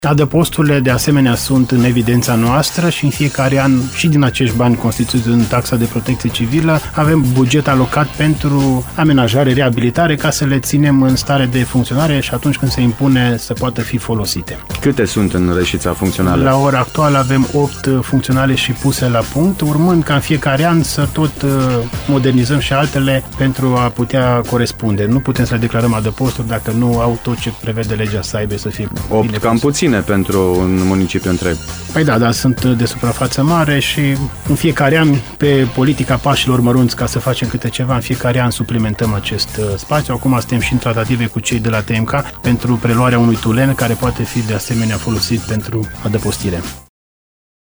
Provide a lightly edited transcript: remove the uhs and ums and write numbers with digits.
Adăposturile, de asemenea, sunt în evidența noastră și în fiecare an, și din acești bani constituiți în taxa de protecție civilă, avem buget alocat pentru amenajare, reabilitare, ca să le ținem în stare de funcționare și atunci când se impune să poată fi folosite. Câte sunt în Reșița funcționale? La ora actuală avem 8 funcționale și puse la punct, urmând ca în fiecare an să tot modernizăm și altele pentru a putea corespunde. Nu putem să le declarăm adăposturi dacă nu au tot ce prevede legea să aibă, să fie 8 cam puține pentru un municipiu întreg. Păi da, sunt de suprafață mare și în fiecare an, pe politica pașilor mărunți, ca să facem câte ceva, în fiecare an suplimentăm acest spațiu. Acum suntem și în tratative cu cei de la TMK pentru preluarea unui tulen care poate fi de asemenea folosit pentru adăpostire.